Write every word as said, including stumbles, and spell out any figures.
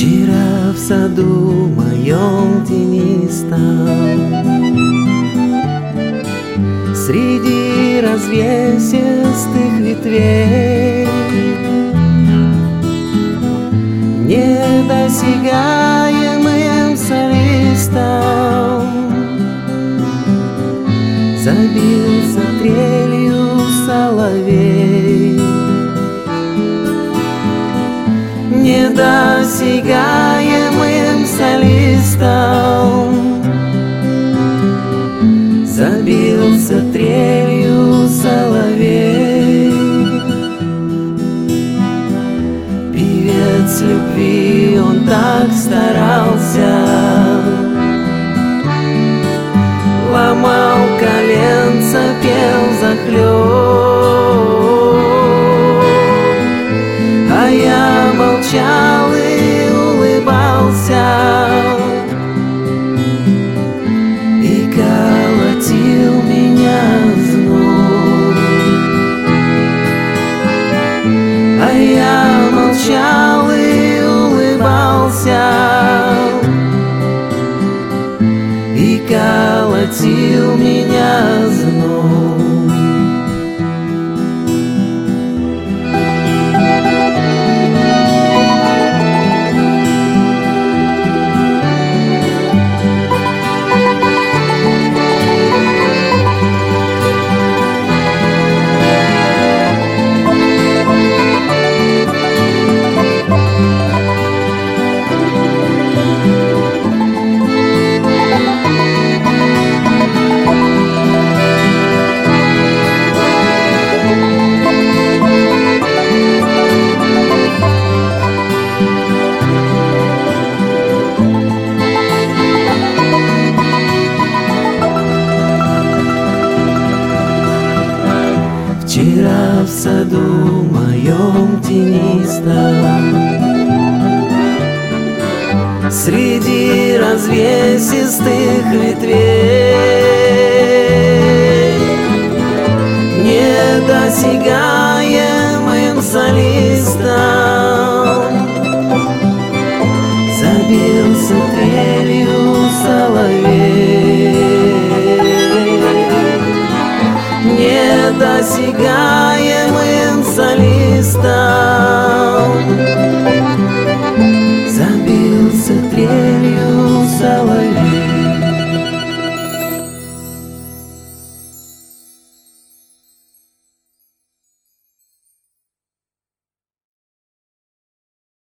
Вчера в саду моем тенистом, среди развесистых ветвей, недосягаемым солистом забился трелью соловей. Недосягаемым солистом забился трелью соловей. Певец любви, он так старался, ломал коленца, пел захлёб, а я молчал и улыбался, и колотил меня зноб. А я молчал и улыбался, и колотил меня зноб. Вчера в саду моем тенистом, среди развесистых ветвей, недосягаемым солистом